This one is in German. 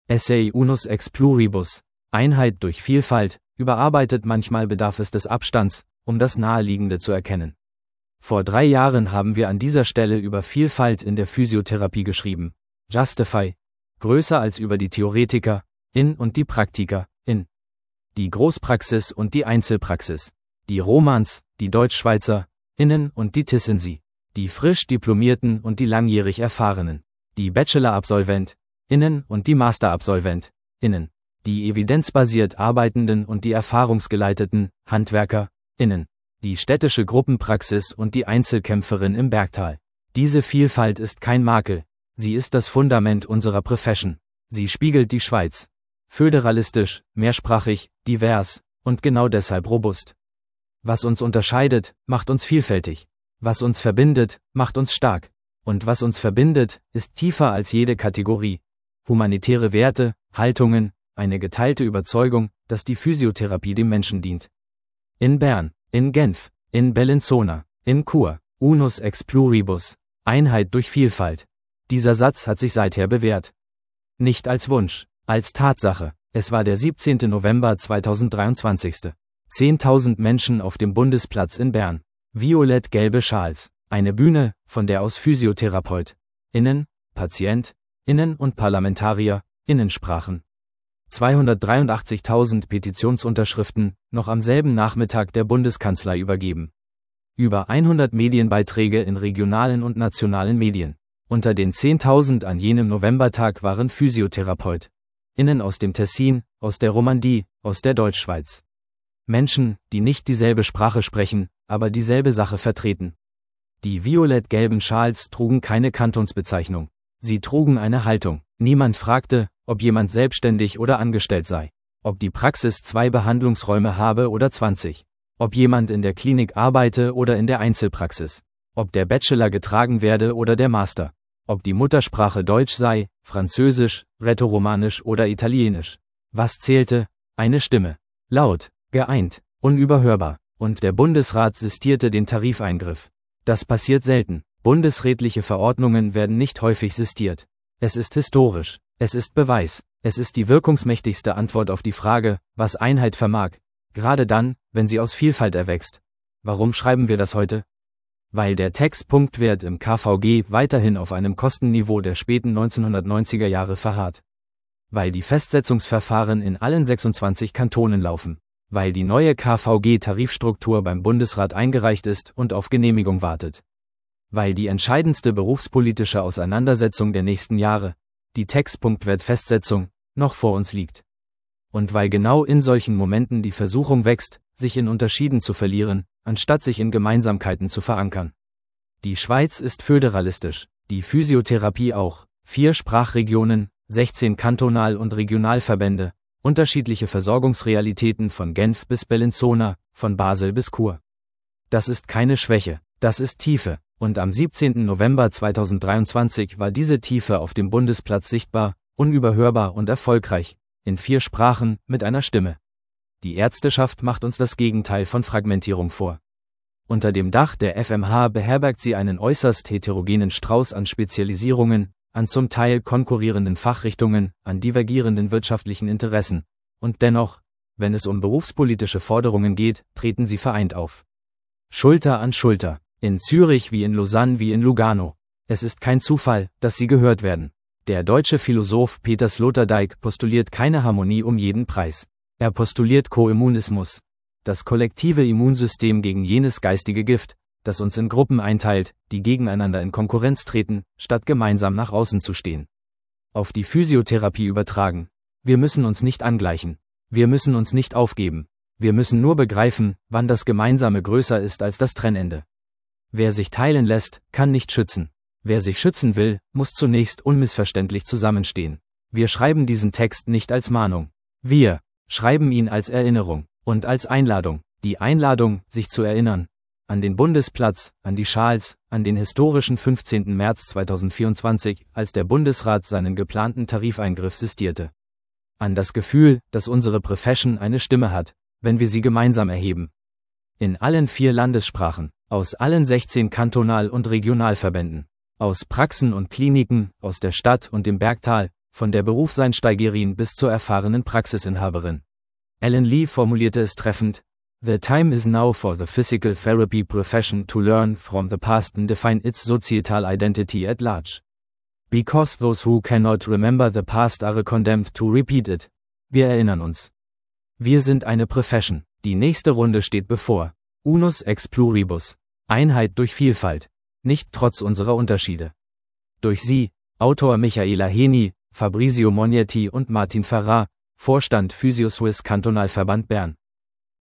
Esse unus ex pluribus, Einheit durch Vielfalt, überarbeitet. Manchmal bedarf es des Abstands, um das Naheliegende zu erkennen. Vor 3 Jahren haben wir an dieser Stelle über Vielfalt in der Physiotherapie geschrieben. Justify, größer als über die Theoretiker, in und die Praktiker, in. Die Großpraxis und die Einzelpraxis. Die Romans, die Deutschschweizer, innen und die Tissensi. Die frisch Diplomierten und die langjährig Erfahrenen. Die Bachelor-Absolvent, innen und die Master-Absolvent, innen. Die evidenzbasiert Arbeitenden und die Erfahrungsgeleiteten, Handwerker, innen. Die städtische Gruppenpraxis und die Einzelkämpferin im Bergtal. Diese Vielfalt ist kein Makel. Sie ist das Fundament unserer Profession. Sie spiegelt die Schweiz. Föderalistisch, mehrsprachig, divers und genau deshalb robust. Was uns unterscheidet, macht uns vielfältig. Was uns verbindet, macht uns stark. Und was uns verbindet, ist tiefer als jede Kategorie. Humanitäre Werte, Haltungen, eine geteilte Überzeugung, dass die Physiotherapie dem Menschen dient. In Bern, in Genf, in Bellinzona, in Chur, unus ex pluribus, Einheit durch Vielfalt. Dieser Satz hat sich seither bewährt. Nicht als Wunsch, als Tatsache. Es war der 17. November 2023. 10.000 Menschen auf dem Bundesplatz in Bern. Violett-gelbe Schals. Eine Bühne, von der aus PhysiotherapeutInnen, PatientInnen und ParlamentarierInnen sprachen. 283.000 Petitionsunterschriften, noch am selben Nachmittag der Bundeskanzlei übergeben. Über 100 Medienbeiträge in regionalen und nationalen Medien. Unter den 10.000 an jenem Novembertag waren PhysiotherapeutInnen aus dem Tessin, aus der Romandie, aus der Deutschschweiz. Menschen, die nicht dieselbe Sprache sprechen, aber dieselbe Sache vertreten. Die violett-gelben Schals trugen keine Kantonsbezeichnung. Sie trugen eine Haltung. Niemand fragte, ob jemand selbstständig oder angestellt sei. Ob die Praxis 2 Behandlungsräume habe oder 20. Ob jemand in der Klinik arbeite oder in der Einzelpraxis. Ob der Bachelor getragen werde oder der Master. Ob die Muttersprache Deutsch sei, Französisch, Rätoromanisch oder Italienisch. Was zählte? Eine Stimme. Laut, geeint, unüberhörbar. Und der Bundesrat sistierte den Tarifeingriff. Das passiert selten. Bundesrätliche Verordnungen werden nicht häufig sistiert. Es ist historisch. Es ist Beweis. Es ist die wirkungsmächtigste Antwort auf die Frage, was Einheit vermag. Gerade dann, wenn sie aus Vielfalt erwächst. Warum schreiben wir das heute? Weil der Textpunktwert im KVG weiterhin auf einem Kostenniveau der späten 1990er Jahre verharrt. Weil die Festsetzungsverfahren in allen 26 Kantonen laufen. Weil die neue KVG-Tarifstruktur beim Bundesrat eingereicht ist und auf Genehmigung wartet. Weil die entscheidendste berufspolitische Auseinandersetzung der nächsten Jahre, die Textpunktwertfestsetzung, noch vor uns liegt. Und weil genau in solchen Momenten die Versuchung wächst, sich in Unterschieden zu verlieren, anstatt sich in Gemeinsamkeiten zu verankern. Die Schweiz ist föderalistisch, die Physiotherapie auch. 4 Sprachregionen, 16 Kantonal- und Regionalverbände, unterschiedliche Versorgungsrealitäten von Genf bis Bellinzona, von Basel bis Chur. Das ist keine Schwäche, das ist Tiefe. Und am 17. November 2023 war diese Tiefe auf dem Bundesplatz sichtbar, unüberhörbar und erfolgreich, in 4 Sprachen, mit einer Stimme. Die Ärzteschaft macht uns das Gegenteil von Fragmentierung vor. Unter dem Dach der FMH beherbergt sie einen äußerst heterogenen Strauß an Spezialisierungen, an zum Teil konkurrierenden Fachrichtungen, an divergierenden wirtschaftlichen Interessen. Und dennoch, wenn es um berufspolitische Forderungen geht, treten sie vereint auf. Schulter an Schulter. In Zürich wie in Lausanne wie in Lugano. Es ist kein Zufall, dass sie gehört werden. Der deutsche Philosoph Peter Sloterdijk postuliert keine Harmonie um jeden Preis. Er postuliert Koimmunismus. Das kollektive Immunsystem gegen jenes geistige Gift, das uns in Gruppen einteilt, die gegeneinander in Konkurrenz treten, statt gemeinsam nach außen zu stehen. Auf die Physiotherapie übertragen. Wir müssen uns nicht angleichen. Wir müssen uns nicht aufgeben. Wir müssen nur begreifen, wann das Gemeinsame größer ist als das Trennende. Wer sich teilen lässt, kann nicht schützen. Wer sich schützen will, muss zunächst unmissverständlich zusammenstehen. Wir schreiben diesen Text nicht als Mahnung. Wir schreiben ihn als Erinnerung und als Einladung. Die Einladung, sich zu erinnern. An den Bundesplatz, an die Schals, an den historischen 15. März 2024, als der Bundesrat seinen geplanten Tarifeingriff sistierte. An das Gefühl, dass unsere Profession eine Stimme hat, wenn wir sie gemeinsam erheben. In allen 4 Landessprachen. Aus allen 16 Kantonal- und Regionalverbänden. Aus Praxen und Kliniken, aus der Stadt und dem Bergtal, von der Berufseinsteigerin bis zur erfahrenen Praxisinhaberin. Alan Lee formulierte es treffend: The time is now for the physical therapy profession to learn from the past and define its societal identity at large. Because those who cannot remember the past are condemned to repeat it. Wir erinnern uns. Wir sind eine Profession. Die nächste Runde steht bevor. Unus ex pluribus. Einheit durch Vielfalt. Nicht trotz unserer Unterschiede. Durch sie, Autor Michaela Heni, Fabrizio Mognetti und Martin Farrar, Vorstand Physio-Swiss Kantonalverband Bern.